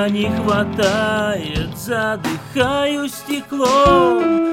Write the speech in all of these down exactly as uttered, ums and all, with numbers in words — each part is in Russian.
не хватает, задыхаю стеклом,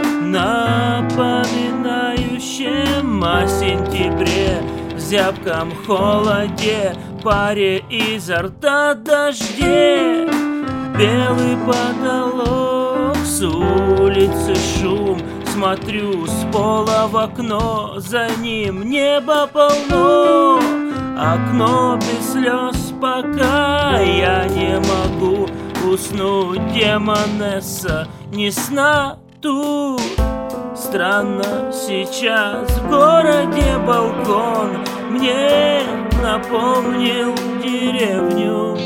напоминающим о сентябре, в зябком холоде, паре изо рта дожде. Белый потолок, с улицы шум, смотрю с пола в окно, за ним небо полно. Окно без слез, пока я не могу уснуть, демонесса, ни сна тут. Странно, сейчас в городе балкон мне напомнил деревню.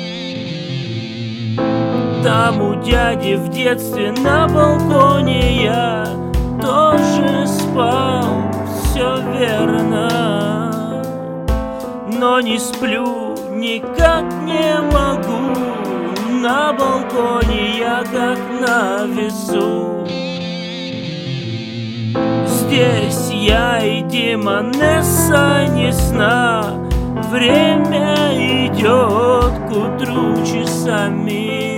Там у дяди в детстве на балконе я тоже спал, все верно. Но не сплю, никак не могу, на балконе я как на весу. Здесь я и демонесса ни сна, время идет к утру часами.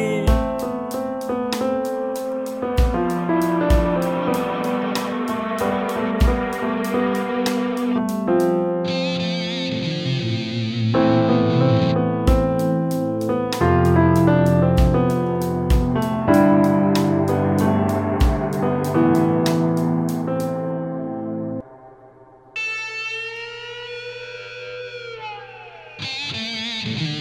Mm-hmm.